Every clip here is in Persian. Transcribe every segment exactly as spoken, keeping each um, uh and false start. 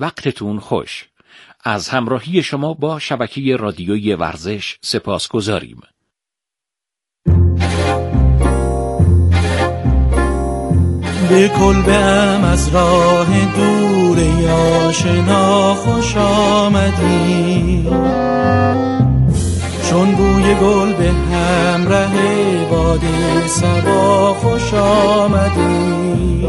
وقتتون خوش. از همراهی شما با شبکه رادیوی ورزش سپاسگزاریم. به کلبه‌ام از راه دور آشنا خوش آمدی، چون بوی گل به همراه باد صبا خوش آمدی.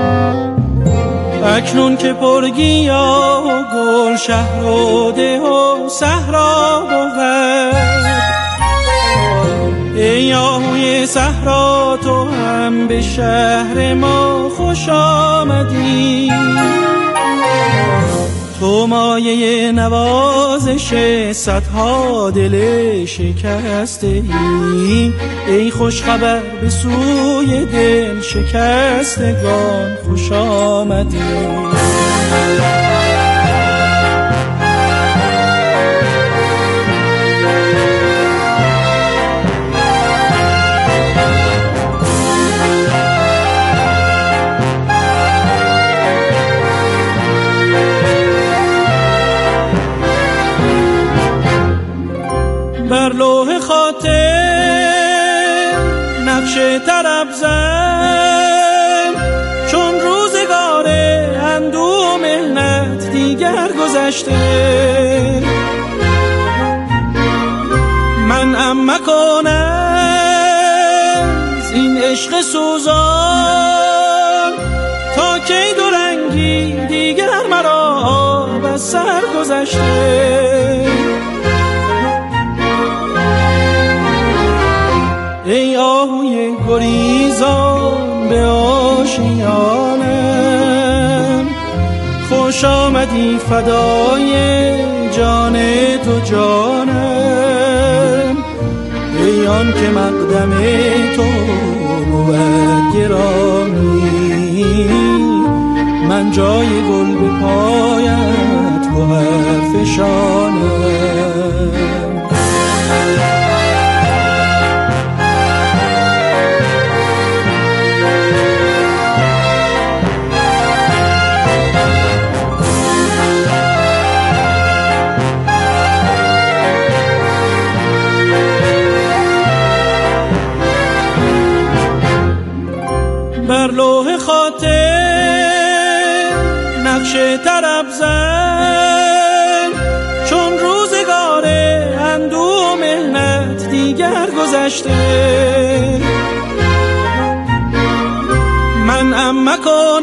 اکنون که پرگیا و گل شهر و ده و صحرا بود، ای آهوی صحرا تو هم به شهر ما خوش آمدی. تو مایه نوازش صدها دل شکسته ای، ای خوش خبر به سوی دل شکستگان خوش آمدی. بر لوح خاطر نقش طرب زن، چون روزگار اندوه ملت دیگر گذشته. من ام مکن از این عشق سوزان، تا کی دو رنگی دیگر مرا آب از سر گذشته. ای آهوی گریزان به آشیانم، خوش آمدی فدای جان تو جانم. ای آن که مقدم تو بود گرامی، من جای گل به پایت گوهر فشانم. بر لوح خاطر نقش طرب زن، چون روزگار اندوه ملت دیگر گذشته. من ام مکن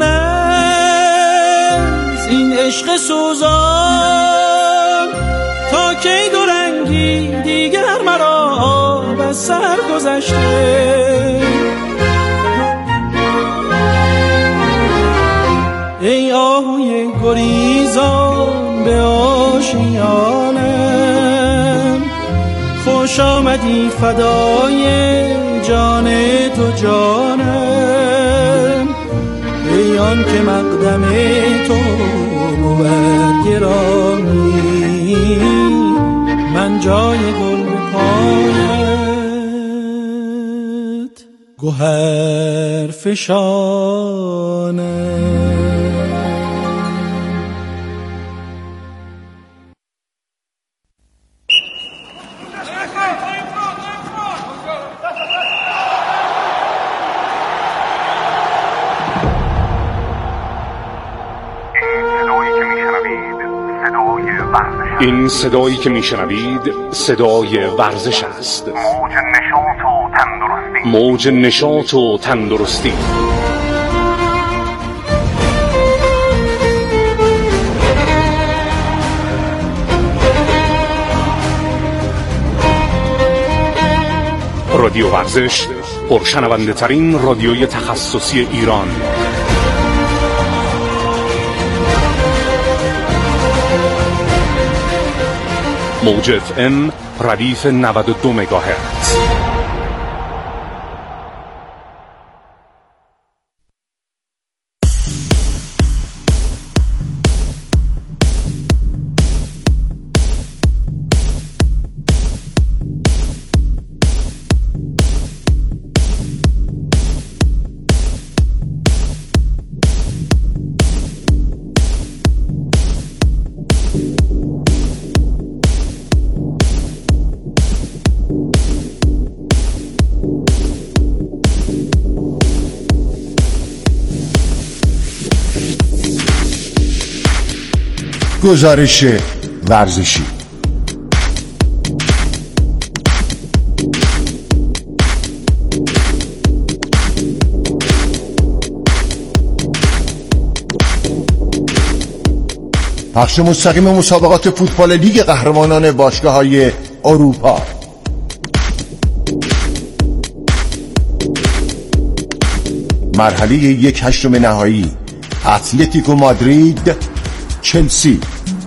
از این عشق سوزان، تا کی دو رنگی دیگر مرا آب از سر گذشته. ای آهوی گریزان به آشیانم، خوش آمدی فدای جان تو جانم. ای آن که مقدم تو بود گرامی، من جای گل به پایت گوهر فشانم. این صدایی که میشنوید صدای ورزش است. موج نشاط و تندرستی. رادیو ورزش، پرشنونده ترین رادیوی تخصصی ایران. موج اف ام ردیف نود و دو مگاهرتز. گزارش ورزشی. پخش مستقیم مسابقات فوتبال لیگ قهرمانان باشگاه‌های اروپا. مرحله یک هشتم نهایی، اتلتیکو مادرید چلسی.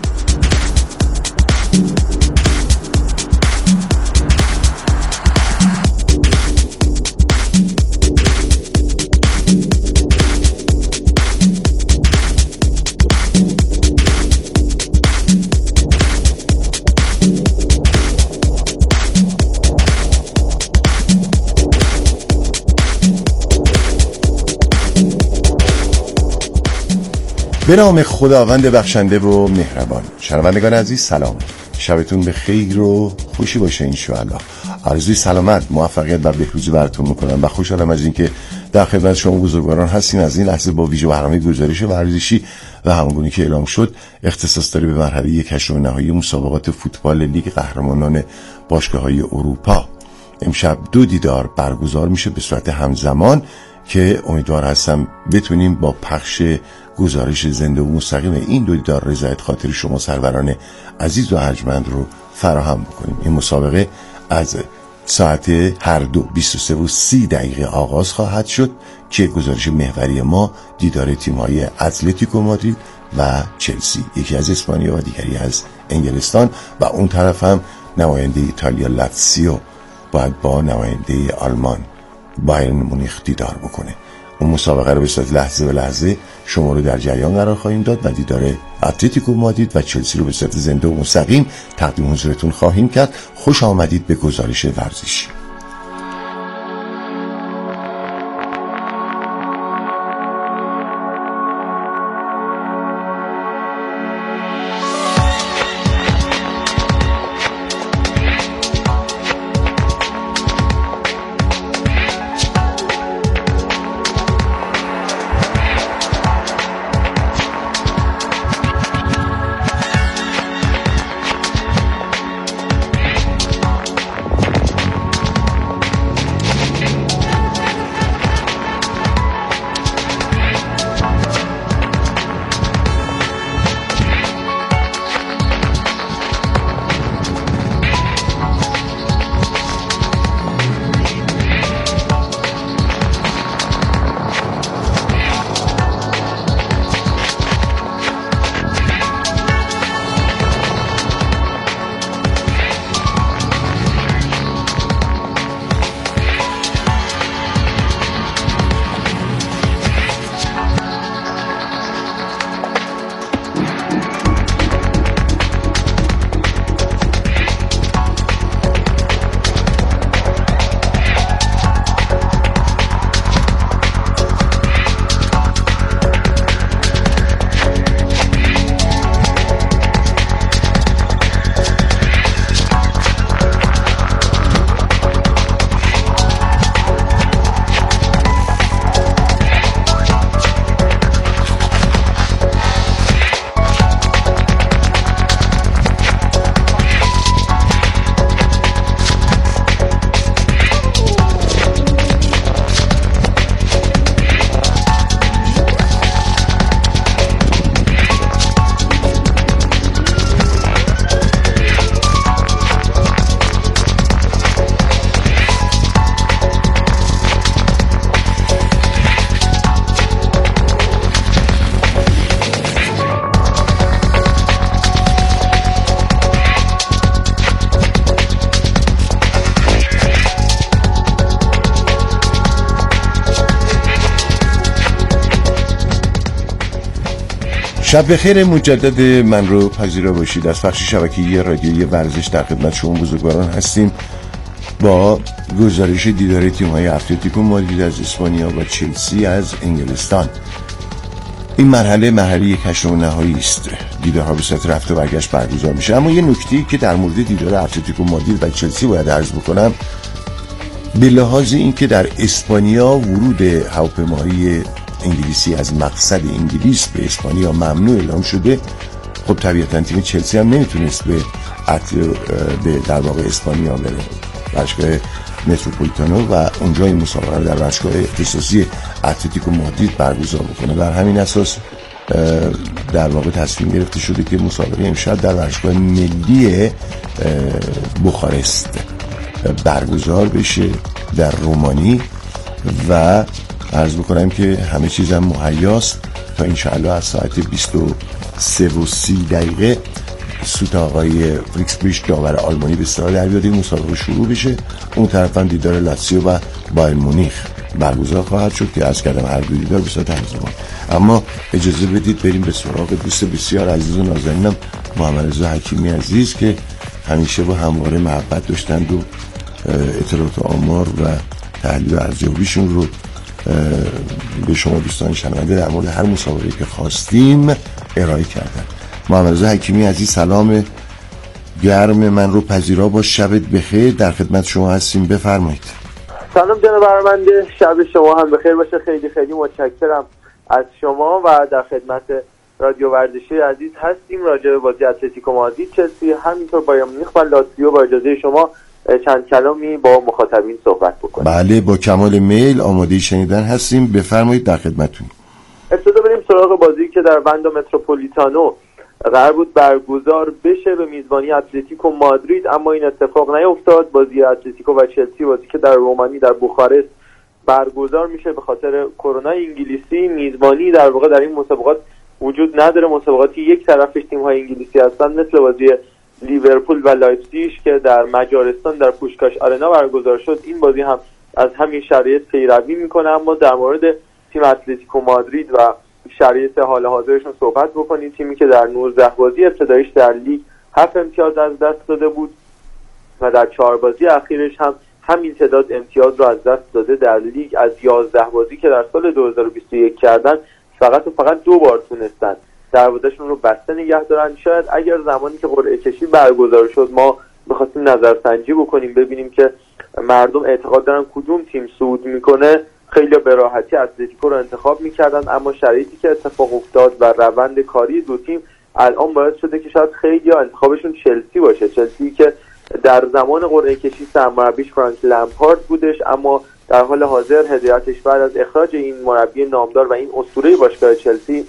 به نام خداوند بخشنده و مهربان. شنوندگان عزیز سلام، شبتون به خیر و خوشی باشه انشاءالله. آرزوی سلامت، موفقیت و بهروزی براتون میکنم و خوشحالم از اینکه در خدمت شما بزرگواران هستیم. از این لحظه با ویژه برنامه گزارش ورزشی و همونگونه که اعلام شد اختصاص داره به مرحله یک هشتم نهایی مسابقات فوتبال لیگ قهرمانان باشگاه‌های اروپا. امشب دو دیدار برگزار میشه به صورت همزمان که امیدوار هستم بتونیم با پخش گزارش زنده و مستقیم این دو دیدار رضایت خاطر شما سروران عزیز و ارجمند رو فراهم بکنیم. این مسابقه از ساعت هر دو بیست و سه و سی دقیقه آغاز خواهد شد که گزارش محوری ما دیدار تیم‌های اتلتیکو مادرید و چلسی، یکی از اسپانیا و دیگری از انگلستان، و اون طرف هم نماینده ایتالیا لاتسیو باید با نماینده آلمان بایرن مونیخ دیدار بکنه. اون مسابقه رو به صورت لحظه به لحظه شما رو در جریان قرار خواهیم داد و دیدار اتلتیکو مادرید و چلسی رو به صورت زنده و مستقیم تقدیم حضورتون خواهیم کرد. خوش آمدید به گزارش ورزشی. شب بخیر مجدد من رو پذیرا باشید. از بخش شبکه‌ای رادیویی ورزش در خدمت شما بزرگواران هستیم با گزارش دیدار تیم‌های اتلتیکو مادرید از اسپانیا و چلسی از انگلستان. این مرحله مرحله یک هشتم نهایی است. دیدارها به صورت رفت و برگشت برگزار میشه. اما یه نکته‌ای که در مورد دیدار اتلتیکو مادرید و چلسی باید عرض بکنم، به لحاظ اینکه در اسپانیا ورود هواپیماهای انگلیسی از مقصد انگلیس به اسپانیا ممنوع اعلام شده، خب طبیعتا تیم چلسی هم نمیتونست به به در واقع اسپانیا بره، باشگاه متروپولیتانو، و اونجا این مسابقه رو در باشگاه اختصاصی اتلتیکو مادرید برگزار بکنه. بر همین اساس در واقع تصمیم گرفته شده که مسابقه امشب در باشگاه ملی بخارست برگزار بشه در رومانی و عرض بکنم که همه چیزم مهیاست تا انشاءالله از ساعت بیست و سه و سی دقیقه سوت آقای فریکسبریش داور آلمانی به اصطلاح در بیاد، این مسابقه شروع بشه. اون طرفاً دیدار لاتزیو و بایر مونیخ برگزار خواهد شد که از کردم هر دو دیدار به صورت همزمان. اما اجازه بدید بریم به سراغ دوست بسیار عزیز و نازنینم محمد رضا حکیمی عزیز که همیشه با همواره محبت داشتند و اطلاعات آمار و تحلیل و ارزیابیشون رو به شما دوستان شنونده در مورد هر مسابقه‌ای که خواستیم ارائه کردن. محمد رضا حکیمی عزیز، سلام گرم من رو پذیرا با، شبت بخیر، در خدمت شما هستیم، بفرمایید. سلام جناب برنامه، شب شما هم بخیر باشه. خیلی خیلی متشکرم از شما و در خدمت رادیو ورزشی عزیز هستیم. راجع به بازی اتلتیکو مادرید چلسی همینطور بایر مونیخ و لاتزیو با اجازه شما چند کلامی با مخاطبین صحبت بکنیم. بله، با کمال میل آماده شنیدن هستیم، بفرمایید، در خدمتتون. ابتدا بریم سراغ بازی که در واندو متروپولیتانو قرار بود برگزار بشه به میزبانی اتلتیکو مادرید، اما این اتفاق نیفتاد. بازی اتلتیکو و چلسی، بازی که در رومانی در بخارست برگزار میشه به خاطر کرونا انگلیسی، میزبانی در واقع در این مسابقات وجود نداره. مسابقاتی یک طرفش تیم‌های انگلیسی هستن مثل بازی لیورپول و لایپزیگ که در مجارستان در پوشکاش آرنا برگزار شد. این بازی هم از همین شرایط پیروی میکنه. اما در مورد تیم اتلتیکو مادرید و شرایط حال حاضرشون صحبت بکنیم. تیمی که در نوزده بازی ابتدایش در لیگ هفت امتیاز از دست داده بود و در چهار بازی اخیرش هم همین تعداد امتیاز رو از دست داده. در لیگ از یازده بازی که در سال دو هزار و بیست و یک کردن فقط و فقط دو بار تونستن دروازه‌شون رو بسته نگه دارن. شاید اگر زمانی که قرعه کشی برگزار شد ما بخواستیم نظرسنجی بکنیم ببینیم که مردم اعتقاد دارن کدوم تیم صعود میکنه، خیلی به راحتی اتلتیکو رو انتخاب میکردن. اما شرایطی که اتفاق افتاد و روند کاری دو تیم الان باعث شده که شاید خیلی انتخابشون چلسی باشه. چلسی که در زمان قرعه کشی سرمربیش فرانک لمپارد بودش، اما در حال حاضر هدایتش بعد از اخراج این مربی نامدار و این اسطوره باشگاه چلسی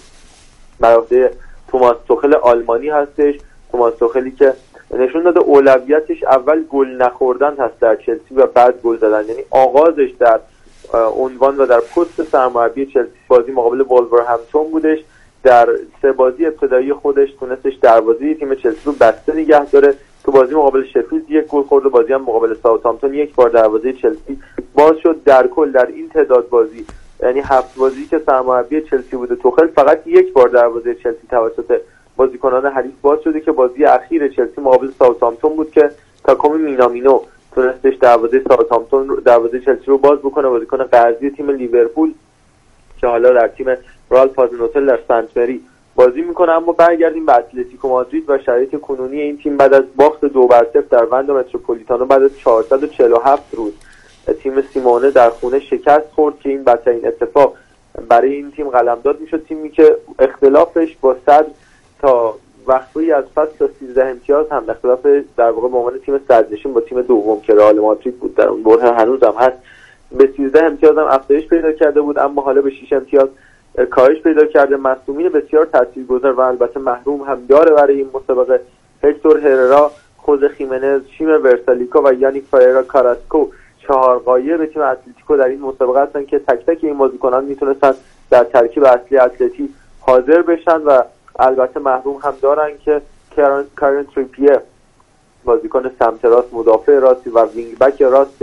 بر عهده توماس توخل آلمانی هستش. توماس توخلی که نشون داده اولویتش اول گل نخوردن هست در چلسی و بعد گل زدن، یعنی آغازش در عنوان و در پست سرمربی چلسی بازی مقابل وولورهمپتون بودش. در سه بازی ابتدایی خودش تونستش دروازه تیم چلسی رو بسته نگه داره. تو بازی مقابل شفیلد یک گل خورد و بازی هم مقابل ساوثهامپتون یک بار دروازه چلسی باز شد. در کل در این تعداد بازی، یعنی هفت بازی که سرمربی چلسی بوده توخل، فقط یک بار دروازه چلسی توسط بازیکنان حریف باز شده که بازی اخیر چلسی مقابل ساوثهامپتون بود که تاکومی مینامینو تونستش دروازه ساوثهامپتون دروازه چلسی رو باز بکنه. بازیکن قرضی تیم لیورپول که حالا در تیم رئال پازنوتل در سنت مری بازی میکنه. اما برگردیم به اتلتیکو مادرید و شرایط کنونی این تیم بعد از باخت دو بر صفر در واندو متروپولیتانو بعد از چهارصد و چهل و هفت روز تیم سیمونه در خونه شکست خورد که این بدترین اتفاق برای این تیم قلمداد میشد. تیمی که اختلافش با صدر تا وقتی از فصل تا سیزده امتیاز هم اختلاف در واقع به عنوان تیم صدرنشین با تیم دوم که رئال مادرید بود در اون بره هنوز هم هست به سیزده امتیاز هم افزایش پیدا کرده بود، اما حالا به شش امتیاز کاهش پیدا کرده. مصدومین بسیار تاثیرگذار و البته محروم هم داره برای این مسابقه هکتور هررا، خوزه خیمنز، شیم ورسالیکا و یانیک فایرا کاراسکو چهار قایه تیم اتلتیکو در این مسابقه هستن که تک تک این بازیکنان میتونستن در ترکیب اصلی اتلتی حاضر بشن و البته محروم هم دارن که کارن تریپیه بازیکن سمت راست مدافع راستی و وینگ بک راست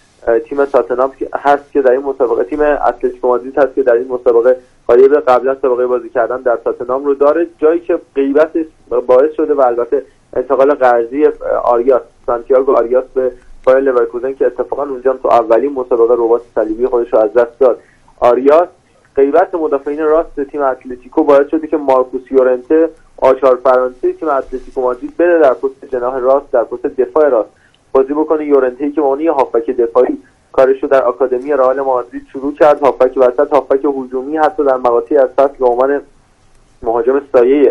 تیم تاتنهام هست که در این مسابقه تیم اتلتیکو مادرید هست که در این مسابقه قایب قبلا سابقه بازی کردن در تاتنهام رو داره، جایی که غیبت باعث شده و البته انتقال قرضی آریاس سانتیاگو آریاس به بایر لورکوزن که اتفاقا اونجا تو اولین مسابقه رباط صلیبی خودش رو از دست داد. آریاس غیبت مدافعین راست تیم اتلتیکو باعث شده که مارکوس یورنته آچار فرانسه تیم اتلتیکو مادرید بره در پست جناح راست در پست دفاع راست بازی بکنه. یورنته که معنی هافبک دفاعی کارش رو در آکادمی رئال مادرید شروع کرد، هافبک وسط، هافبک هجومی، حتی در مقاطعی از فصل به عنوان مهاجم سایه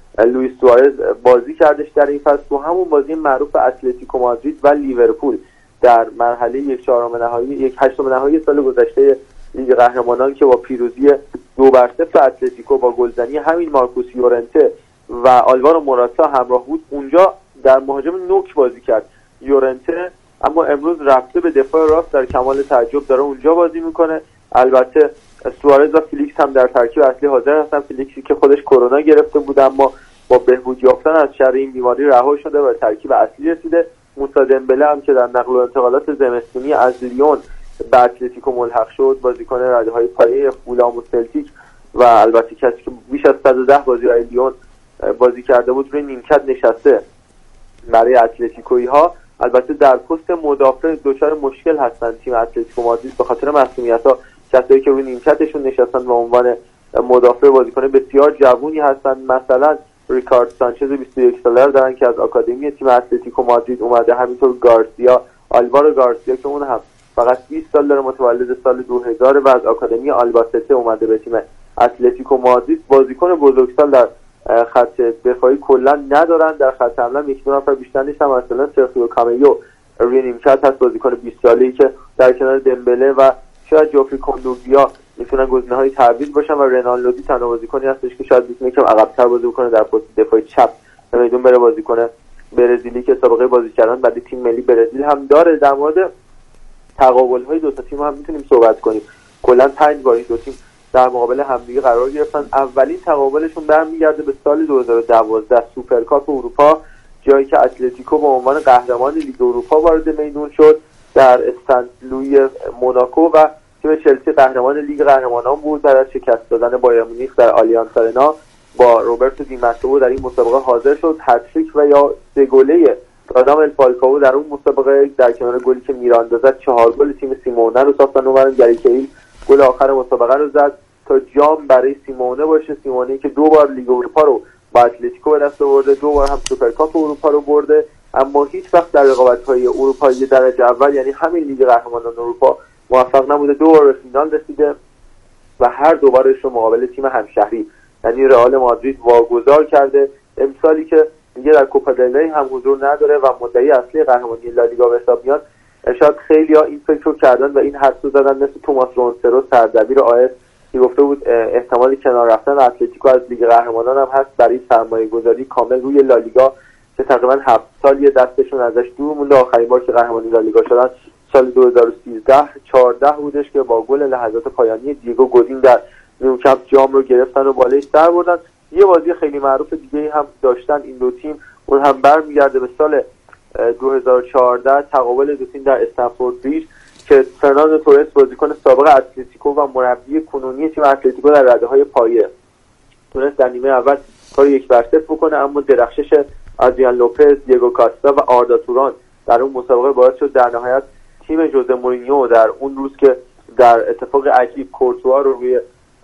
لوئیس سوارز بازی کردش در این فصل. تو همون بازی معروف اتلتیکو مادرید و لیورپول در مرحله یک چهارم نهایی یک هشتم نهایی سال گذشته لیگ قهرمانان که با پیروزی دو بر صفر اتلتیکو با گلزنی همین مارکوس یورنته و آلوارو موراتا همراه بود، اونجا در مهاجم نوک بازی کرد یورنته، اما امروز رفته به دفاع راست در کمال تعجب داره اونجا بازی میکنه. البته سوارز و فیلیکس هم در ترکیب اصلی حاضر هستن. فیلیکسی که خودش کرونا گرفته بود اما با بهبود یافتن از شر این بیماری رها شده و ترکیب اصلی رسیده. موسی دمبله هم که در نقل و انتقالات زمستونی از لیون به اتلتیکو ملحق شد، بازیکن رده‌های پایه فولام و سلتیک و البته کسی که بیش از صد و ده بازی برای لیون بازی کرده بود، روی نیمکت نشسته برای اتلتیکویی ها. البته در پست مدافع دچار مشکل هستن تیم اتلتیکو مادرید به خاطر مسئولیت‌ها. کسایی که روی نیمکتشون نشستن به عنوان مدافع بازیکن بسیار جوونی هستن، مثلا ریکارد سانچز بیست و یک ساله دارن که از آکادمی تیم اتلتیکو مادرید اومده، همینطور گارسیا آلوارو گارسیا که اون هم فقط بیست سال داره، متولد سال دو هزار و از آکادمی آلباسته اومده به تیم اتلتیکو مادرید. بازیکن بزرگسال در خط دفاعی کلا ندارن، در خط حمله یک دو نفر بیشتر نیستن، مثلا سرخیو کامیو روی نیمکت هست، بازیکن بیست ساله‌ای که در کنار دمبله و شاید جوفری کندوزیا میتونن گزینه‌های تعویض باشن و رنان لودی تنها بازیکنی هستش که شاید بتونه یکم عقب‌تر بازی کنه در پست دفاع چپ و میدون بره بازیکن برزیلی که سابقه بازی کردن بعد تیم ملی برزیل هم داره. در مورد تقابل‌های دو تا تیم هم میتونیم صحبت کنیم. کلا پنج بار این دو تیم در مقابل همدیگه قرار گرفتن. اولین تقابلشون برمیگرده به سال دو هزار و دوازده سوپرکاپ اروپا، جایی که اتلتیکو به عنوان قهرمان لیگ اروپا وارد میدون شد در استاد لوی موناکو و تیم چلسی قهرمان لیگ قهرمانان بود بعد از شکست دادن بایر مونیخ در آلیانز آرنا. با روبرتو دی ماتئو در این مسابقه حاضر شد. هتریک و یا سه گله رادامل فالکائو در اون مسابقه در کنار گلی که میراندا زد چهار گل تیم سیمونه رو ساختن و گریکیل گل آخر مسابقه رو زد تا جام برای سیمونه باشه. سیمونه که دو بار لیگ اروپا رو با اتلتیکو به دست آورده، دو بار هم سوپرکاپ اروپا رو برده، اما هیچ وقت در رقابت‌های اروپایی درجه اول یعنی همین لیگ قهرمانان اروپا موفق نبوده. دو بار به فینال رسیده و هر دوبارش رو مقابل تیم همشهری یعنی رئال مادرید واگذار کرده. امسالی که دیگه در کوپا دل ری هم حضور نداره و مدعی اصلی قهرمانی لالیگا به حساب میاد، شاید خیلی‌ها این فکر رو کردن و این حدس رو زدن مثل توماس رونسرو سردبیر آیس که گفته بود احتمالی کنار رفتن اتلتیکو از لیگ قهرمانان هم هست برای سرمایه‌گذاری کامل روی لالیگا که تقریبا هفت سال یه دستشون ازش دور مونده. آخرین بار که قهرمانی لالیگا شدن سال دو هزار و سیزده چهارده بودش که با گل لحظات پایانی دیگو گودین در نیوکمپ جام رو گرفتن و بالای سر بردن. یه بازی خیلی معروف دیگه هم داشتن این دو تیم، اون هم برمیگرده به سال دو هزار و چهارده تقابل دو تیم در استنفورد بریج که فرناندو تورس بازیکن سابق اتلتیکو و مربی کنونی تیم اتلتیکو در رده‌های پایه تونست در نیمه اول کار یک بر صفر بکنه، اما درخشش آدریان لوپز، دیگو کاستا و آردا توران در اون مسابقه باعث شد در نهایت تیم ژوزه مورینیو در اون روز که در اتفاق عجیب کورتوا رو روی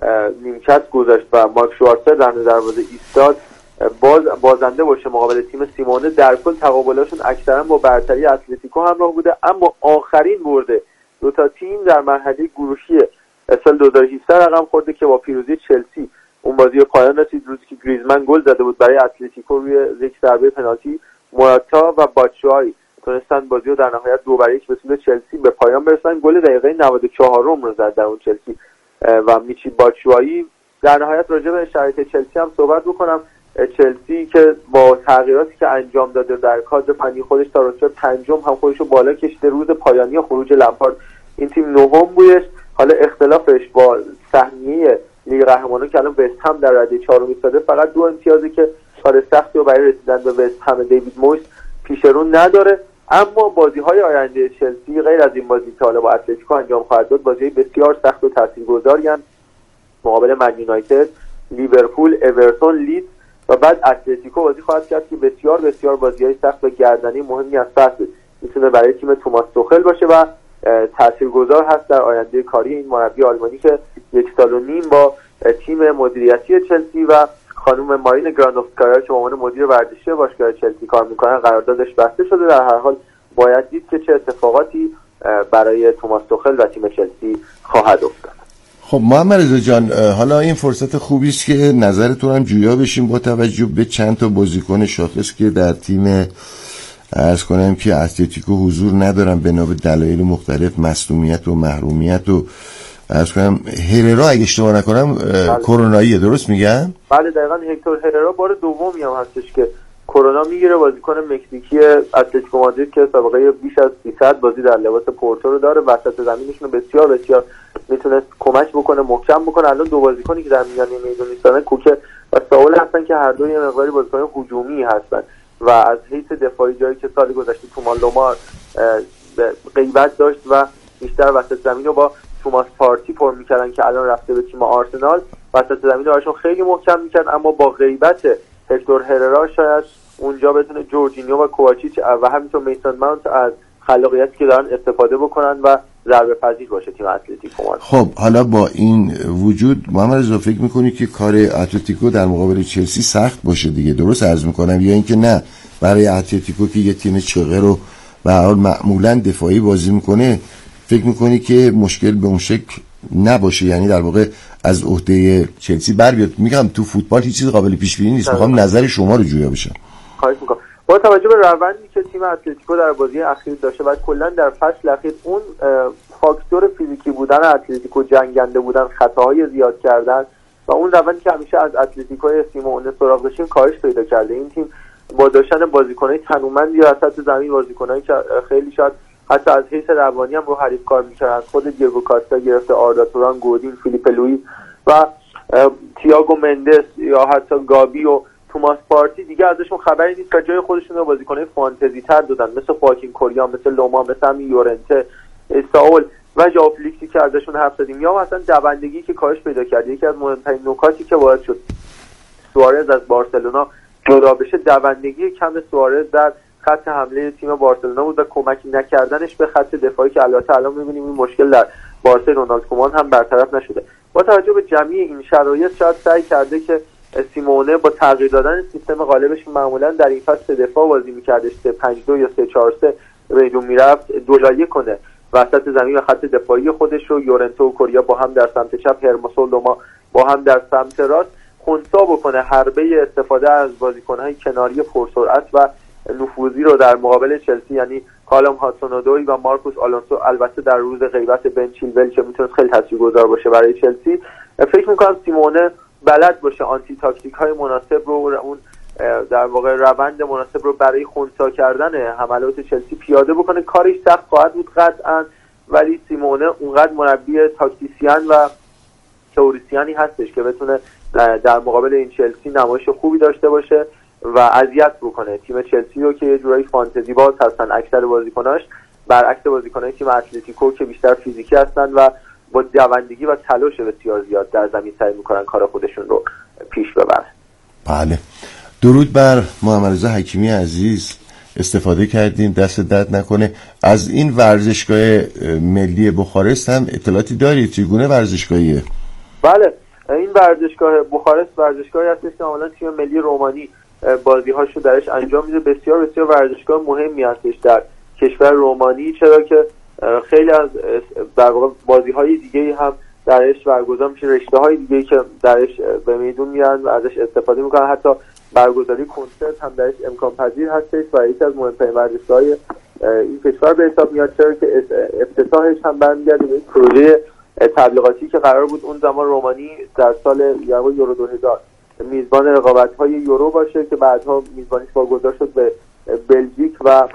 نیمکت گذاشت و مارک شوارتر در دروازه ایستاد باز بازنده باشه مقابل تیم سیمونه. در کل تقابلاشون اکثرا با برتری اتلتیکو همراه بوده، اما آخرین برده دو تا تیم در مرحله گروهی سال دو هزار و هفده رقم خورده که با پیروزی چلسی اون بازی پایان رسید، روزی که گریزمن گل زده بود برای اتلتیکو روی یک ضربه پنالتی. موراتا و باچوایی تونستن بازی رو در نهایت دو بر یک به سود چلسی به پایان برسونن. گل دقیقه نود و چهار رو زد در اون چلسی و میچی باچوایی. در نهایت راجع به شرایط چلسی هم صحبت بکنم. چلسی که با تغییراتی که انجام داده در کادر فنی خودش تا رتبه پنجم هم خودش رو بالا کشیده. روز پایانی خروج لمپارد این تیم نهم بودش. حالا اختلافش با سهمیه لیگ قهرمانان که الان وست هم در رده چهارم ایستاده فقط دو امتیازی که کار سختی رو برای رسیدن به وست هم دیوید مویس پیش رو نداره، اما بازی‌های آینده چلسی غیر از این بازی که حالا با اتلتیکو انجام خواهد داد بازی بسیار سخت و تاثیرگذاری ان مقابل من یونایتد، لیورپول، اورتون، لیدز و بعد اتلتیکو بازی خواهد کرد که بسیار بسیار بازی‌های سخت و گردنی مهمی از فصل میتونه برای تیم توماس توخل باشه و تاثیرگذار هست در آینده کاری این مربی آلمانی که یک سال و نیم با تیم مدیریتی چلسی و خانم مارین گرانوفسکایا که به عنوان مدیر ورزشی باشگاه چلسی کار میکنن قراردادش بسته شده. در هر حال باید دید که چه اتفاقاتی برای توماس توخل و تیم چلسی خواهد افتاد. خب محمد رضا جان، حالا این فرصت خوبی است که نظرتون هم جویا بشیم با توجه به چند تا بازیکن شاخص که در تیم عرض کنم که اتلتیکو حضور ندارن بنا به دلایل مختلف، مصدومیت و محرومیت و عرض کنم هررا اگه اشتباه نکنم کروناییه، درست میگم؟ بله دقیقاً. هکتور هررا بار دومی هم هستش که کرونا میگیره. بازیکن مکزیکی اتلتیکو مادرید که سابقه بیش از سیصد بازی در لباس پورتو رو داره، وسط زمینشون بسیار بسیار میتونست کمک بکنه، محکم بکنه. الان دو بازیکنی که در میانه میدون نیستن، کوکه و ساول هستن که هر دو یه مقداری بازیکن هجومی هستن و از حیث دفاعی جایی که سال گذشته تومان لومار غیبت داشت و بیشتر وسط زمین رو با توماس پارتی پر میکردن که الان رفته به تیم آرسنال، وسط زمین رو براشون خیلی محکم میکرد. اما با غیبت هکتور هررا شاید اونجا بتونه جورجینیو و کوواچیچ و همینطور میسون ماونت از خلاقیتی که دارن استفاده بکنن و ضربه پذیر باشه تیم اتلتیکو مادرید. خب حالا با این وجود محمد رضا فکر میکنی که کار اتلتیکو در مقابل چلسی سخت باشه دیگه، درست عرض میکنم، یا اینکه نه برای اتلتیکو که یه تیم چغه رو به هر حال معمولا دفاعی بازی میکنه فکر میکنی که مشکل به اون شکل نباشه، یعنی در واقع از عهده چلسی بر بیاد؟ میگم تو فوتبال هیچ چیز قابل پیش بینی نیست، میخوام نظر شما رو جویا بشم. خواهش میکنم. با توجه به روندی که تیم اتلتیکو در بازی اخیر داشته و کلا در فصل اخیر اون فاکتور فیزیکی بودن اتلتیکو، جنگنده بودن، خطاهای زیاد کردن و اون روندی که همیشه از اتلتیکو سیمونه سراغ داشتیم کاهش پیدا کرده. این تیم با داشتن بازیکنای تنومندی وسط زمین، بازیکنایی که خیلی شاید حتی از حیث روانی هم رو حریف کار می‌کردن، خود دیگو کاستا گرفته، آردا توران، گودین، فیلیپ لوئیس و تییاگو مندس یا حتی گابی و توماس پارتی دیگه ازشون خبری نیست که جای خودشون رو بازیکنای فانتزی تر دادن، مثل خواکین کوریا، مثل لوما، مثل همین یورنته، ساول و ژائو فلیکسی که ازشون حرف زدیم، یا مثلا دوندگی که کاهش پیدا کرد. یکی از مهمترین نکاتی که باعث شد سوارز از بارسلونا جدا بشه دوندگی کم سوارز در خط حمله تیم بارسلونا بود و کمک نکردنش به خط دفاعی که البته الان می‌بینیم این مشکل در بارسا رونالد کومان هم برطرف نشده. با توجه به جمعی این شرایط شاید سعی کرده که سیمونه با تغییر دادن سیستم غالبش معمولا در این فصل دفاع بازی می‌کردش، سه پنج دو یا سه چهار سه بیرون میرفت، دولایه کنه وسط زمین و خط دفاعی خودش رو، یورنتو و کوریا با هم در سمت چپ، هرموسو و لوما با هم در سمت راست، خنثی بکنه حربه استفاده از بازیکن‌های کناری پرسرعت و نفوذی رو در مقابل چلسی، یعنی کالوم هاتسون-اودوی و مارکوس آلونسو، البته در روز غیبت بن چیلول که میتونه خیلی تاثیرگذار باشه برای چلسی. فکر می‌کنم سیمونه بلد باشه آنتی تاکتیک های مناسب رو، اون در واقع روند مناسب رو برای خنثی کردن حملات چلسی پیاده بکنه. کارش سخت خواهد بود قطعاً، ولی سیمونه اونقدر مربی تاکتیسیان و تئوریسیانی هستش که بتونه در مقابل این چلسی نمایش خوبی داشته باشه و اذیت بکنه تیم چلسی رو که یه جورایی فانتزی باز هستن اکثر بازیکناش، برعکس بازیکنای تیم اتلتیکو که بیشتر فیزیکی هستن و با دوندگی و تلاش بسیار زیاد در زمین سعی میکنن کار خودشون رو پیش ببرن. بله، درود بر محمد رضا حکیمی عزیز، استفاده کردیم، دست درد نکنه. از این ورزشگاه ملی بخارست هم اطلاعاتی دارید؟ چگونه ورزشگاهیه؟ بله، این ورزشگاه بخارست ورزشگاهی هستش که معمولا تیم ملی رومانی بازی‌هاشو درش انجام میده. بسیار بسیار ورزشگاه مهمی هستش در کشور رومانی، چرا که خیلی از در واقع بازی‌های دیگه‌ای هم درش برگزار میشه، رشته‌های دیگه‌ای که درش به میدون میان و ازش استفاده میکنن، حتی برگزاری کنسرت هم درش امکان پذیر هستش و یکی از مهمترین ورزشگاه‌های این کشور به حساب میاد، چرا که افتتاحش هم برمیگرده به پروژه تبلیغاتی که قرار بود اون زمان رومانی در سال یورو دو هزار میزبان رقابت‌های یورو باشه که بعدها میزبانیش واگذار شد به بلژیک و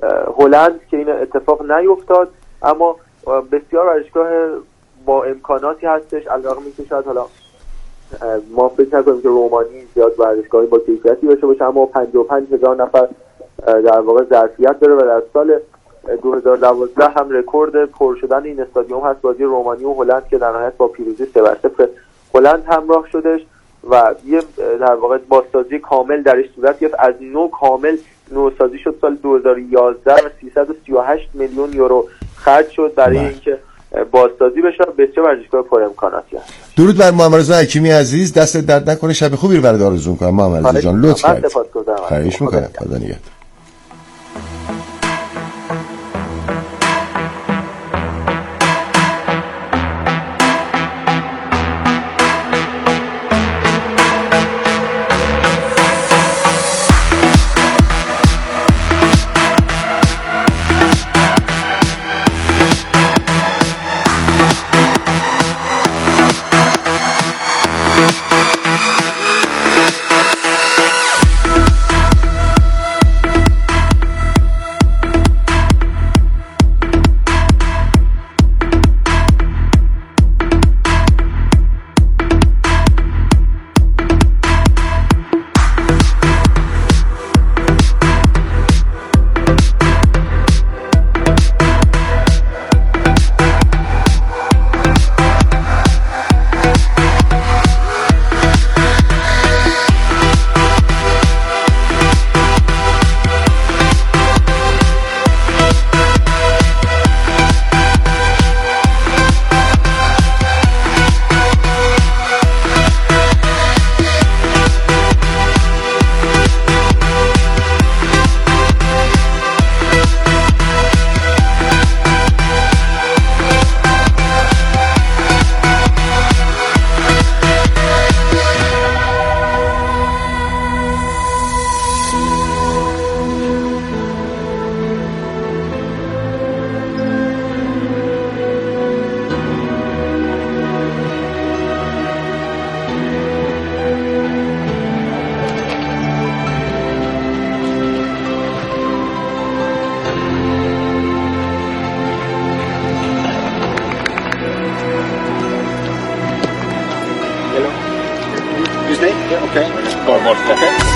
هلند که این اتفاق نیفتاد. اما بسیار ورزشگاه با امکاناتی هستش، علاوه اینکه شاید حالا ما فکر نکنیم که رومانی زیاد ورزشگاهی با کیفیتی باشه باشه، اما پنجاه و پنج هزار نفر در واقع ظرفیت داره و در سال دو هزار و دوازده هم رکورد پر شدن این استادیوم هست، بازی رومانی و هلند که در نهایت با پیروزی سه بر صفر هلند همراه شدش و یه در واقع بازسازی کامل درش صورت گرفت. از نو کامل نوسازی شد سال دو هزار و یازده و سیصد و سی و هشت میلیون یورو خرج شد برای اینکه بازسازی بشه. بسیار ورزشگاه پر امکاناتی است. درود بر محمد رضا حکیمی عزیز، دست درد نکنه، شب خوبی رو برات آرزو می‌کنم محمد رضا جان، لطف کردید. خواهش می‌کنم. خدا نگهدار. مصلحه